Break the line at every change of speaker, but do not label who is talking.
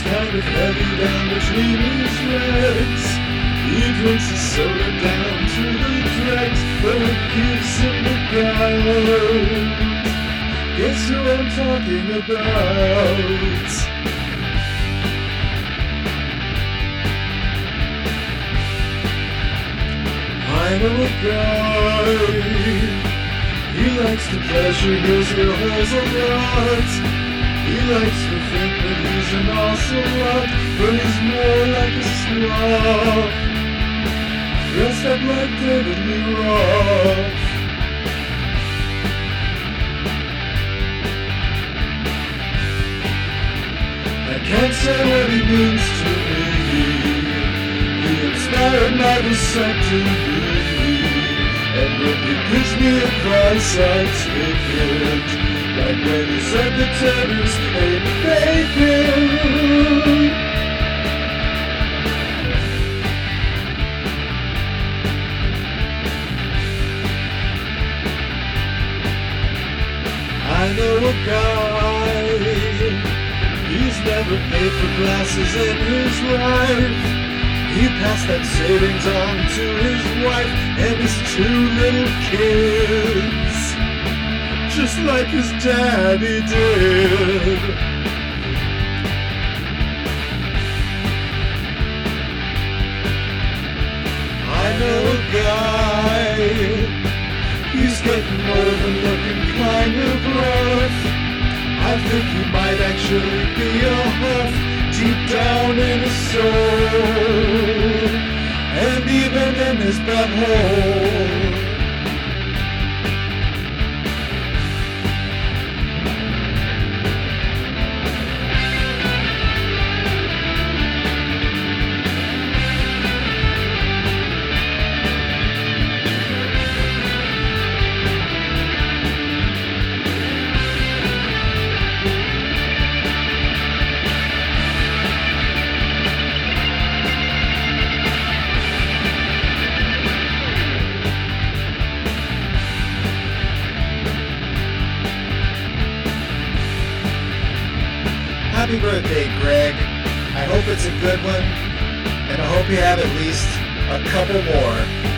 kind of heavy down between his legs. He drinks his soda down to the dregs, but it gives him the gout. Guess who I'm talking about? I know a guy. He likes to pleasure his ear holes a lot. He likes to think that he's an ocelot, but he's more like a sloth, dressed up like David Lee Roth. I can't say what he means to me. He inspired my vasectomy, and when he gives me advice I take it, like when he said the tattoos ain't bacon. I know a guy, he's never paid for glasses in his life. He passed that savings on to his wife and his 2 little kids, just like his daddy did. I know a guy, he's getting old and looking kind of rough. I think he might actually be a huff, deep down in his soul, and even in his butthole. Happy birthday, Greg. I hope it's a good one, and I hope you have at least a couple more.